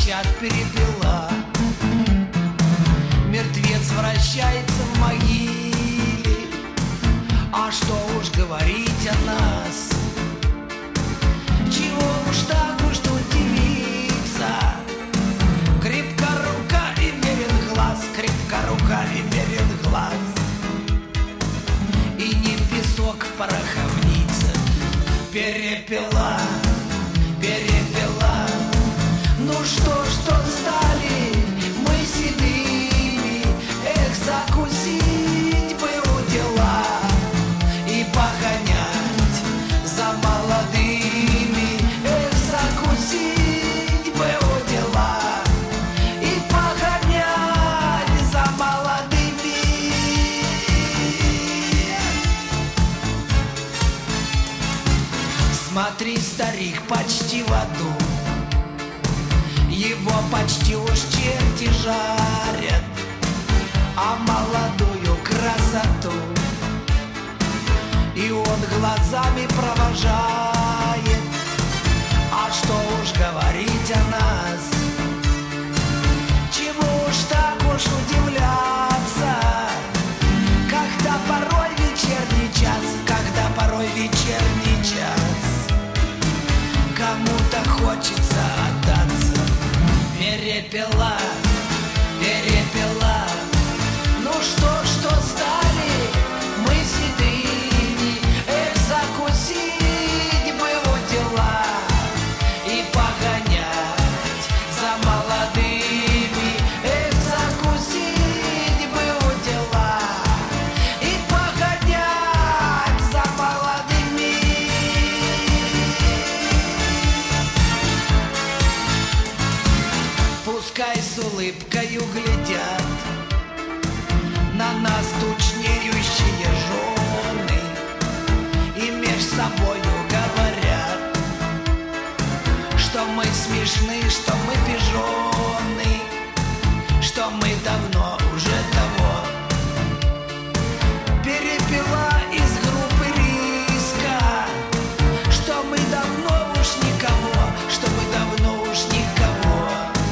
кричат перепела. Мертвец вращается в могиле, а что уж говорить о нас. Чего уж так уж тут дивиться. Крепка рука и верен глаз, крепка рука и верен глаз. И не песок в пороховнице, перепела, перепела. Ну что стали мы седыми, эх, закусить бы у дела и погонять за молодыми, эх, закусить бы у дела и погонять за молодыми. Смотри, старик, почти в аду, его почти уж черти жарят, а молодую красоту и он глазами провожает. А что уж говорить о нас, чему уж так уж удивляться, когда порой вечерний час, когда порой вечерний час кому-то хочется отдаться. Перепела, перепела. Ну что стали мы седыми, эх, закусить бы у дела и погонять за молодыми, эх, закусить бы у дела и погонять за молодыми. Пускай с улыбкою глядят на нас тучнеющие жены и меж собою говорят, что мы смешны, что мы пижоны, что мы давно уже того. Перепела из группы риска, что мы давно уж никого, что мы давно уж никого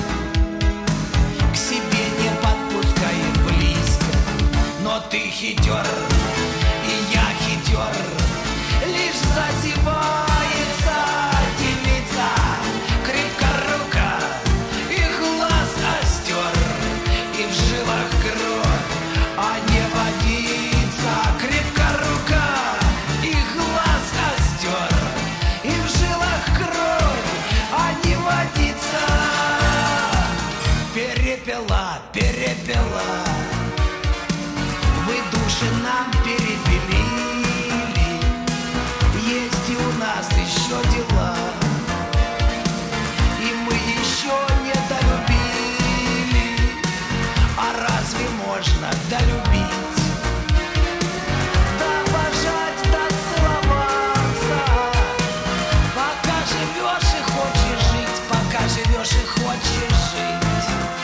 к себе не подпускаем близко. Но ты хитер, и я хитер, лишь зазевается девица, крепка рука и глаз остер, и в жилах кровь, а не водится. Крепка рука и глаз остер, и в жилах кровь, а не водится. Перепела, перепела, вы души нам перепилили, есть и у нас еще дела, и мы еще не долюбили. А разве можно долюбить? Да обожать, да целоваться, пока живешь и хочешь жить, пока живешь и хочешь жить.